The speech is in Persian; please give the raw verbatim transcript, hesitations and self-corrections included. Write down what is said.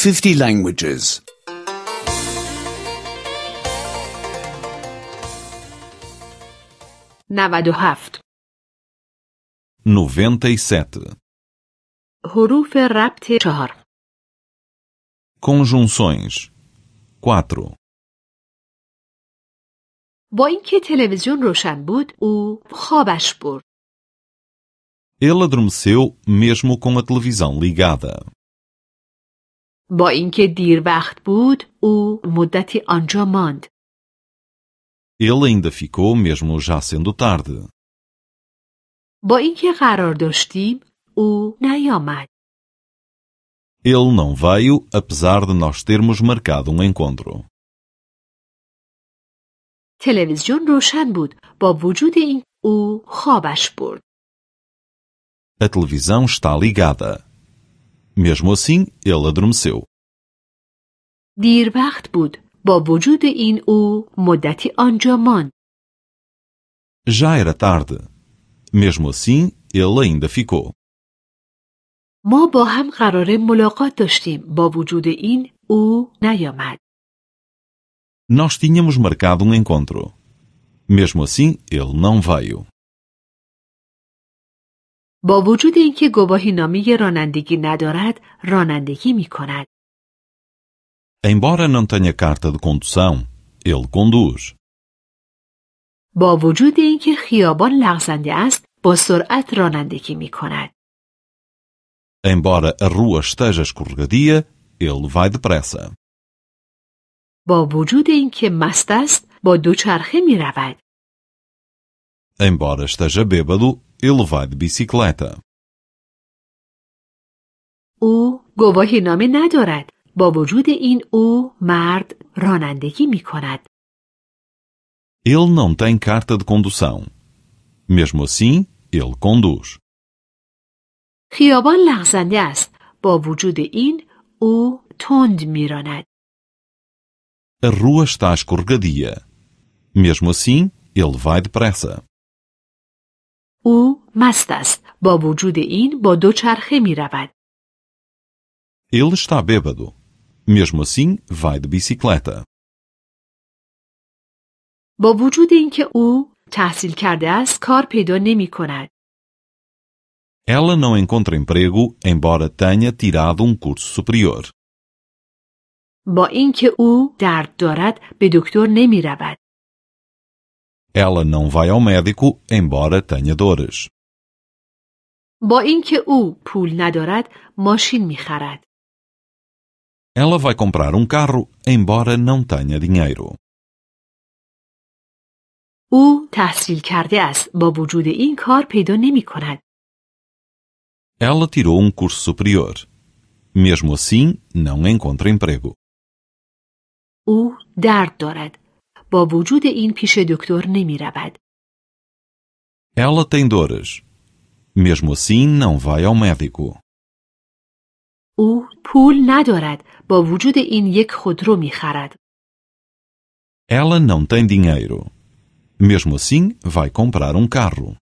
fifty languages. نود و هفت. noventa e sete. حروف ربط چهار. Conjunções. quatro. با اینکه تلویزیون روشن بود او خوابش برد. Ele adormeceu mesmo com a televisão ligada. با اینکه دیر وقت بود او مدتی آنجا ماند. Ele ainda ficou mesmo já sendo tarde. با اینکه قرار داشتیم او نیامد. Ele não veio apesar de nós termos marcado um encontro. تلویزیون روشن بود با وجود این او خوابش برد. A televisão está ligada. Mesmo assim, ele adormeceu. دیر وقت بود با وجود این او مدتی آنجا ماند. Já era tarde. Mesmo assim, ele ainda ficou. ما با هم قرار ملاقات داشتیم با وجود این او نیامد. Nós tínhamos marcado um encontro. Mesmo assim, ele não veio. با وجود اینکه گواهینامه رانندگی ندارد رانندگی می کند. Embora não tenha carta de condução, ele conduz. با وجود اینکه خیابان لغزنده است با سرعت رانندگی می کند. Embora a rua esteja escorregadia, ele vai depressa. با وجود اینکه مست است با دوچرخه می رود. Embora esteja bêbado, ele vai de bicicleta. او گواهینامه ندارد. با وجود این او مرد رانندگی می کند. Ele não tem carta de condução. Mesmo assim, ele conduz. خیابان لغزنده است. با وجود این او تند می راند. A rua está escorregadia. Mesmo assim, ele vai depressa. او مست است. با وجود این با دوچرخه می رود. Ele está bêbado. Mesmo assim, vai de bicicleta. با وجود اینکه او تحصیل کرده است کار پیدا نمی کند. Ela não encontra emprego, embora tenha tirado um curso superior. با اینکه او درد دارد به دکتر نمی رود. Ela não vai ao médico, embora tenha dores. با اینکه او پول ندارد ماشین می خرد. Ela vai comprar um carro, embora não tenha dinheiro. او تحصیل کرده است. با وجود این کار پیدا نمی کند. Ela tirou um curso superior. Mesmo assim, não encontra emprego. او درد دارد. با وجود این پیش دکتر نمی رود. Ela tem dores. Mesmo assim, não vai ao médico. او پول ندارد. با وجود این یک خودرو می خرد. Ela não tem dinheiro. Mesmo assim, vai comprar um carro.